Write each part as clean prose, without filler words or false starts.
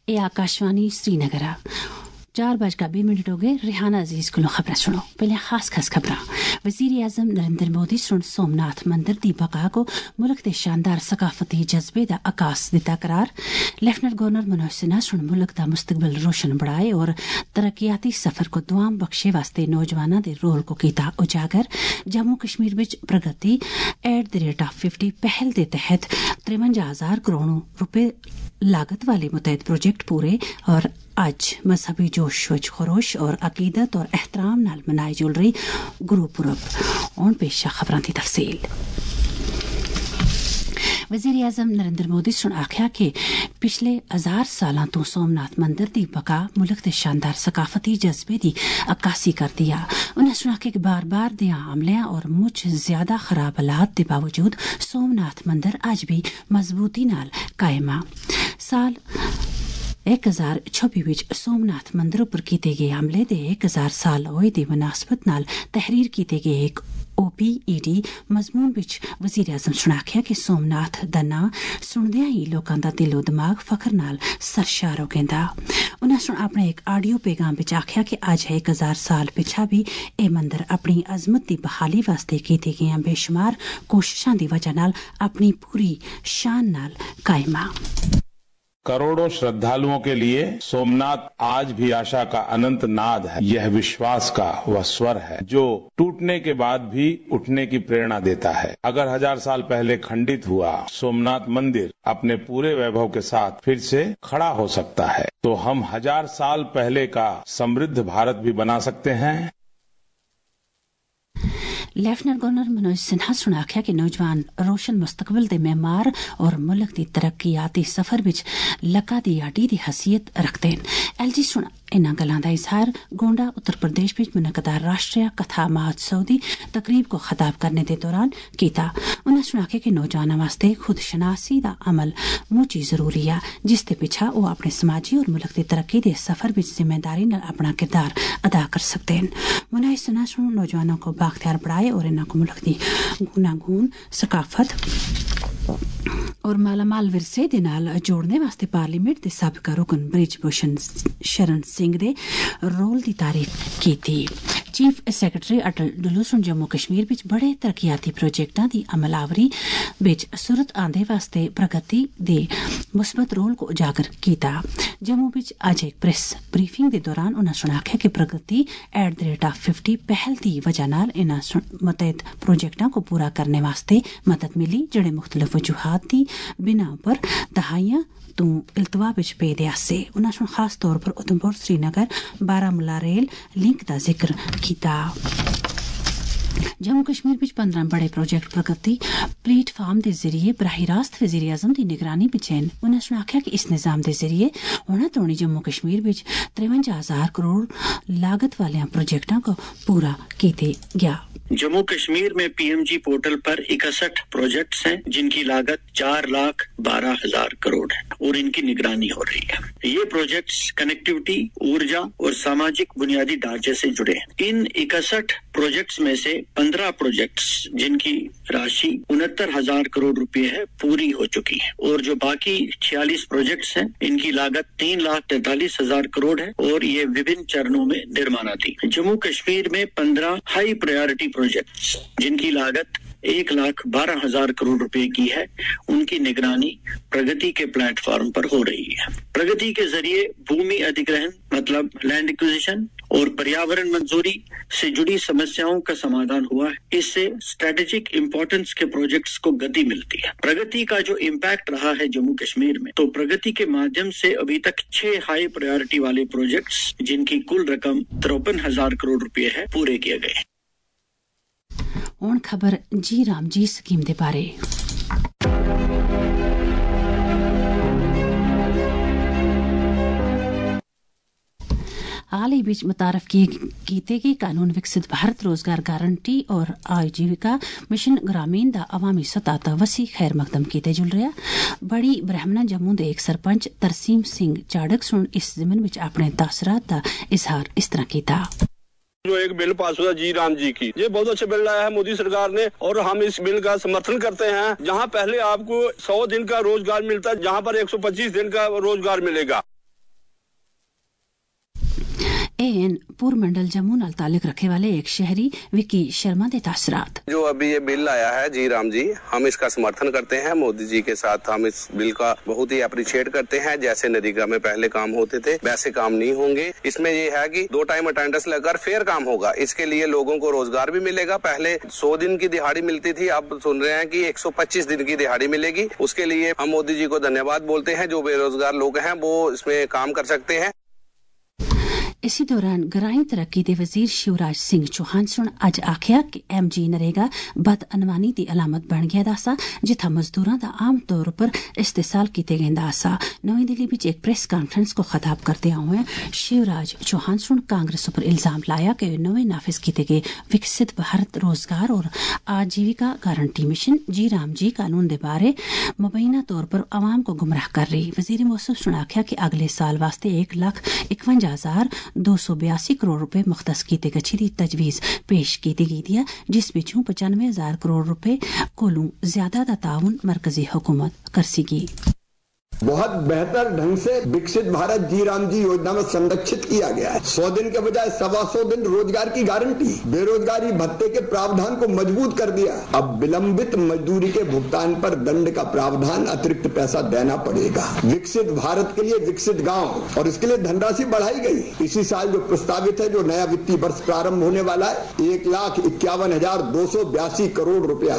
ए आकाशवाणी श्रीनगर 4:20 हो गए। रिहाना अजीज को खबर सुनो। पहले खास खबर। वजीर आजम नरेंद्र मोदी सुन सोमनाथ मंदिर दी बका को मुल्क दे शानदार सकाफती जज्बे दा आकाश दिता करार। लेफ्टिनेंट गवर्नर मनोज सिन्हा सुन मुल्क दा मुस्तकबिल रोशन बढ़ाए और तरक्याती सफर को दुआम बख्शे वास्ते नौजवानों दे रोल को कीता उजागर। जम्मू कश्मीर विच प्रगति @50 पहल दे तहत 53,000 करोड़ रुपए लागत वाले मुतहद प्रोजेक्ट पूरे। और आज मजहबी जोश खरोश और अकीदत और एहतराम नाल मनाई जुल रही गुरुपुरब। और पेशा खबरां दी तफसील। वजीर आजम नरेंद्र मोदी सुन आख्या कि पिछले 1000 सालां तो सोमनाथ मंदिर दी बका मुल्क दे शानदार सकाफती जज्बे दी अक्कासी कर दिया। उन्हें सुना कि बार बार दिया हमले और मुझ ज्यादा खराब हालात के बावजूद सोमनाथ मंदिर आज भी मजबूती नाल कायम। साल 1026 विच सोमनाथ मंदिर उपर कीते गए हमले दे 1000 साल होए दी मुनासबत नाल तहरीर कीते गए एक OPED मजमून विच वजीर आजम सुनाख्या कि सोमनाथ दा नां सुनदियां ही लोकां दा दिलो दिमाग फखर नाल सरशार हो गंदा। उन्हें सुन अपने एक ऑडियो पैगाम विच आख्या कि आज 1000 साल पिछा भी ए मंदिर अपनी अजमत दी बहाली वास्ते कीती गई बेशुमार कोशिशां दी वजह नाल अपनी पूरी शान नाल कायम। करोड़ों श्रद्धालुओं के लिए सोमनाथ आज भी आशा का अनंत नाद है। यह विश्वास का वह स्वर है जो टूटने के बाद भी उठने की प्रेरणा देता है। अगर 1000 साल पहले खंडित हुआ सोमनाथ मंदिर अपने पूरे वैभव के साथ फिर से खड़ा हो सकता है तो हम 1000 साल पहले का समृद्ध भारत भी बना सकते हैं। लेफ्टिनेंट गवर्नर मनोज सिन्हा सुन आख्या कि नौजवान रोशन मुस्तकबिल दे मेमार और मुल्क दी तरक्याती सफर विच लक्का दी आडी दी हसीयत रखते हैं। LG सुन इन्हां गल्लां दा इजहार गोंडा उत्तर प्रदेश विच मुनक्कदा राष्ट्रीय कथा महोत्सव दी तकरीब को खिताब करने दे दौरान कीता। उन्हें सुन आख्या कि नौजवानों वास्ते खुद शनासी दा अमल मुची जरूरी है जिस दे पिछा वो अपने समाजी और मुल्क दी तरक्की दे सफर विच जिम्मेदारी नाल अपना किरदार अदा कर सकते हैं। मुनाई सुना सुन नौजवानों को बाख्तियार बढ़ाए और इन्हां को मुल्क दी गुनागून सकाफत और मालामाल विरसे दे नाल जोड़ने वास्ते पार्लीमेंट दे साबका रुकन ब्रिजभूषण शरण सिंह दे रोल दी तारीफ की थी। चीफ सैकटरी अटल डुल्लू सुन जम्मू कश्मीर विच बड़े तरक्याती प्रोजेक्टां दी अमलावरी विच सूरत आंदे वास्ते प्रगति दे मुस्बत रोल को उजागर कीता। जम्मू विच आज एक प्रेस ब्रीफिंग दे दौरान उन्हें सुनाख्या कि प्रगति @50 पहल दी वजह नाल इन्हां मुतहद प्रोजेक्टां को पूरा करने वास्ते मदद मिली जेड़े मुख्तलिफ वजूहात दी बिना पर दहाइयां तो इल्तवा विच पे दे आसे। उन्हें सुन खास तौर पर उधमपुर श्रीनगर बारामूला रेल लिंक का जिक्र किया। जम्मू कश्मीर विच 15 बड़े प्रोजेक्ट प्रगति प्लेटफार्म के जरिए बराह रास्त वजीर आजम की निगरानी विच हैं। उन्हें सुन आख्या कि इस निजाम के जरिए हुण तोड़ी जम्मू कश्मीर विच 53,000 करोड़ लागत वाले प्रोजेक्टों को पूरा किया गया। जम्मू कश्मीर में PMG पोर्टल पर 61 प्रोजेक्ट्स हैं जिनकी लागत 4,12,000 करोड़ है और इनकी निगरानी हो रही है। ये प्रोजेक्ट्स कनेक्टिविटी, ऊर्जा और सामाजिक बुनियादी ढांचे से जुड़े हैं। इन 61 प्रोजेक्ट्स में से 15 प्रोजेक्ट्स जिनकी राशि 69,000 करोड़ रुपए है पूरी हो चुकी है और जो बाकी 46 प्रोजेक्ट्स हैं इनकी लागत 3,43,000 करोड़ है और ये विभिन्न चरणों में निर्माणाधीन। जम्मू कश्मीर में 15 हाई प्रायोरिटी प्रोजेक्ट्स जिनकी लागत 1,12,000 करोड़ रुपए की है, उनकी निगरानी प्रगति के प्लेटफॉर्म पर हो रही है। प्रगति के जरिए भूमि अधिग्रहण मतलब लैंड एक्विजिशन और पर्यावरण मंजूरी से जुड़ी समस्याओं का समाधान हुआ है। इससे स्ट्रेटेजिक इंपॉर्टेंस के प्रोजेक्ट्स को गति मिलती है। प्रगति का जो इम्पैक्ट रहा है जम्मू कश्मीर में, तो प्रगति के माध्यम से अभी तक 6 हाई प्रायोरिटी वाले प्रोजेक्ट्स जिनकी कुल रकम 53,000 करोड़ रुपए है पूरे किए गए। हुण खबर जी राम जी स्कीम दे बारे। हाल ही बीच मुतारफ कीते गए कानून विकसित भारत रोजगार गारंटी और आजीविका मिशन ग्रामीण दा अवामी सतह दा वसी खैर मकदम कीते जुल रहा। बड़ी ब्राह्मणा जम्मू दे एक सरपंच तरसीम सिंह चाड़क सुन इस जमीन विच अपने तासरात दा इजहार इस तरह कीता। जो एक बिल पास हुआ जी राम जी की, ये बहुत अच्छा बिल लाया है मोदी सरकार ने और हम इस बिल का समर्थन करते हैं। जहाँ पहले आपको 100 दिन का रोजगार मिलता है, जहाँ पर 125 दिन का रोजगार मिलेगा। एन पूर्व मंडल जम्मू नाल ताल्लुक रखे वाले एक शहरी विकी शर्मा के तासरात। जो अभी ये बिल आया है जी राम जी, हम इसका समर्थन करते हैं। मोदी जी के साथ हम इस बिल का बहुत ही अप्रिशिएट करते हैं। जैसे नरेगा में पहले काम होते थे वैसे काम नहीं होंगे। इसमें ये है कि 2 टाइम अटेंडेंस लगकर फेयर काम होगा। इसके लिए लोगों को रोजगार भी मिलेगा। पहले 100 दिन की दिहाड़ी मिलती थी, अब सुन रहे हैं कि 125 दिन की दिहाड़ी मिलेगी। उसके लिए हम मोदी जी को धन्यवाद बोलते हैं। जो बेरोजगार लोग हैं वो इसमें काम कर सकते हैं। इसी दौरान ग्रामीण तरक्की दे वजीर शिवराज सिंह चौहान सुन अज आखिया कि MG नरेगा बदअनवानी दी अलामत बन गया दासा, जिथा मजदूरां दा आम तौर पर इस्तेसाल कीते गेंदा सा। नवी दिल्ली विच एक प्रेस कॉन्फ्रेंस को खिताब करते हुए शिवराज चौहान सुन कांग्रेस पर इल्जाम लाया कि नवे नाफिज कीते गए विकसित भारत रोजगार और आजीविका guarantee mission G RAM G कानून दे बारे मुबैना तौर पर अवाम को गुमराह कर रही। वजीर मौसूफ सुन आखिया कि अगले साल वास्ते 1,51,282 करोड़ रुपए मुख्तस कीते गच्छी दी तजवीज पेश की गई थी, जिस विचों 95,000 करोड़ रुपए कोलों ज्यादा दा ताउन मरकजी हुकूमत करसीगी। बहुत बेहतर ढंग से विकसित भारत जी राम जी योजना में संरक्षित किया गया है। 100 दिन के बजाय 125 दिन रोजगार की गारंटी, बेरोजगारी भत्ते के प्रावधान को मजबूत कर दिया। अब विलंबित मजदूरी के भुगतान पर दंड का प्रावधान, अतिरिक्त पैसा देना पड़ेगा। विकसित भारत के लिए विकसित गांव और इसके लिए धनराशि बढ़ाई गई। इसी साल जो प्रस्तावित है, जो नया वित्तीय वर्ष प्रारंभ होने वाला है, 1,51,282 करोड़ रुपया।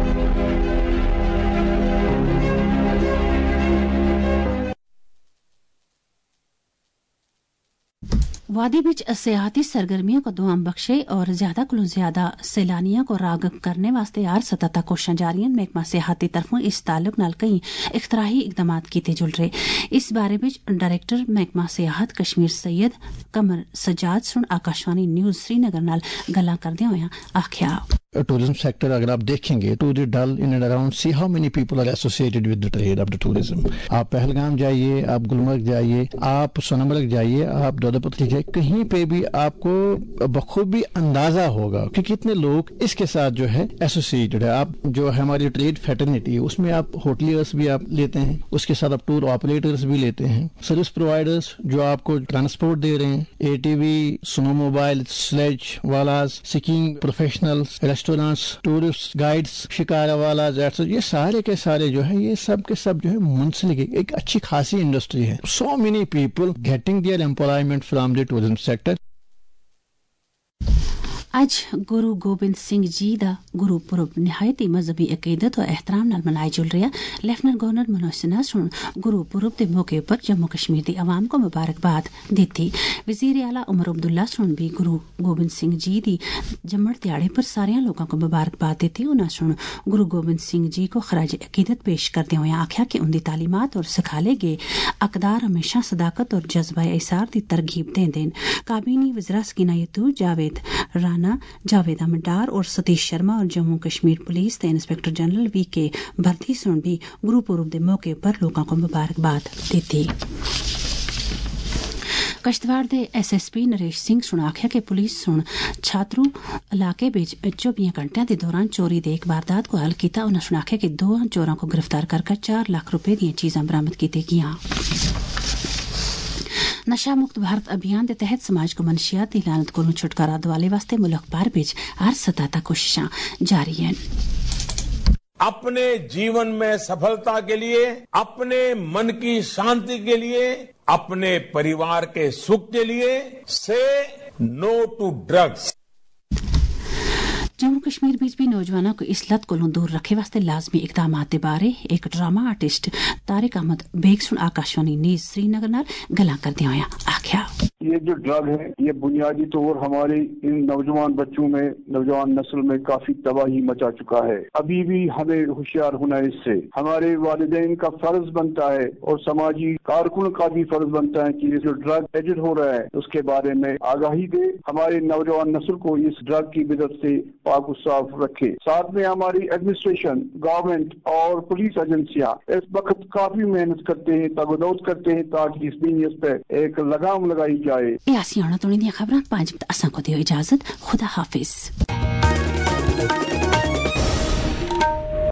वादी बीच सियाहती सरगर्मियों को दुआम बख्शे और ज्यादा को ज्यादा सैलानियों को रागब करने वास्ते 8 कोशिशां जारी हैं। महकमा सियाहती तरफों इस ताल्लुक नाल कई इख्तराही इकदामात कीते जुल रहे। इस बारे में डायरेक्टर महकमा सियाहत कश्मीर सैयद कमर सजाद सुन आकाशवाणी न्यूज श्रीनगर नाल गल्लां करदे होए आख्या, tourism sector अगर आप देखेंगे to the Dal in and around, see how many people are associated with the trade of the tourism. आप पहलगाम जाइए, आप गुलमर्ग जाइए, आप सोनमर्ग जाइए, आप दोदपत्री जाइए, कहीं पे भी आपको बखूबी अंदाजा होगा कि कितने लोग इसके साथ जो है एसोसिएटेड है। आप जो है हमारी ट्रेड फैटर्निटी है उसमें आप होटलियर्स भी आप लेते हैं, उसके साथ आप टूर ऑपरेटर्स भी लेते हैं, सर्विस प्रोवाइडर्स जो आपको ट्रांसपोर्ट दे रहे हैं, ATV, स्नो मोबाइल, स्लेज वालाज, skiing professionals, restaurants, tourist guides, shikara वाला, ये सारे के सारे जो है ये सब के सब जो है मुंसलिक एक अच्छी खासी इंडस्ट्री है। So many people getting there employment from the tourism sector. आज गुरु गोबिंद सिंह जी दा गुरुपुरब निहायती मजहबी अकीदत और एहतराम नाल मनाया जुल रहा। लेफ्टिनेंट गवर्नर मनोज सिन्हा सुन गुरुपुरब के मौके पर जम्मू कश्मीर की आवाम को मुबारकबाद दी। वजीर आला उमर अब्दुल्ला सुन भी गुरु गोबिंद सिंह जी की जम्मड़ दिहाड़े पर सारे लोगों को मुबारकबाद दी। उन्होंने सुन गुरु गोबिंद सिंह जी को खराज अकीदत पेश करते हुए आख्या कि उनकी तालीमात और सिखाले गए अकदार हमेशा सदाकत और जज्बा इसार की तरगीब दें। काबीनी वज़रा सकीना यतू, जावेद राना, जावेद अमडार और सतीश शर्मा और जम्मू कश्मीर पुलिस के इंस्पेक्टर जनरल VK भरती सुन भी गुरुपुरब के मौके पर लोगों को मुबारकबाद दी। कश्तवाड़ दे SSP नरेश सिंह सुन आख्या कि पुलिस सुन छात्रू इलाके बिच 24 घंटे के दौरान चोरी दे एक वारदात को हल किया। उन्होंने सुन आख्या कि 2 चोरों को गिरफ्तार कर 4 लाख रुपए दी चीज़ां बरामद की गईं। नशा मुक्त भारत अभियान के तहत समाज को मनशियात दी लानत कोलों छुटकारा दिवाने वास्ते मुल्क भर विच हर सतह तक कोशिशां जारी हैं। अपने जीवन में सफलता के लिए, अपने मन की शांति के लिए, अपने परिवार के सुख के लिए say no to drugs. Jammu Kashmir बीच भी नौजवानों को इस लत कोलों दूर रखे वास्ते लाजमी इकदाम के बारे एक ड्रामा आर्टिस्ट तारिक अहमद बेग सुन आकाशवाणी न्यूज श्रीनगर नाल गल्लां करदे होए आख्या, ये जो ड्रग है ये बुनियादी तौर हमारे इन नौजवान बच्चों में, नौजवान नस्ल में काफी तबाही मचा चुका है। अभी भी हमें होशियार होना है इससे। हमारे वालिदैन का फर्ज बनता है और समाजी कारकुन का भी फर्ज बनता है कि ये जो ड्रग एडिक्ट हो रहा है उसके बारे में आगाही दे, हमारे नौजवान नस्ल को इस ड्रग की बिदत से पाक साफ रखे। साथ में हमारी एडमिनिस्ट्रेशन, गवर्नमेंट और पुलिस एजेंसियां इस वक्त काफी मेहनत करते हैं, तगदौत करते हैं ताकि इस बिजनेस पे एक लगाम लगाई जाए। खबरां 5 असां को दियो इजाजत। खुदा हाफिज।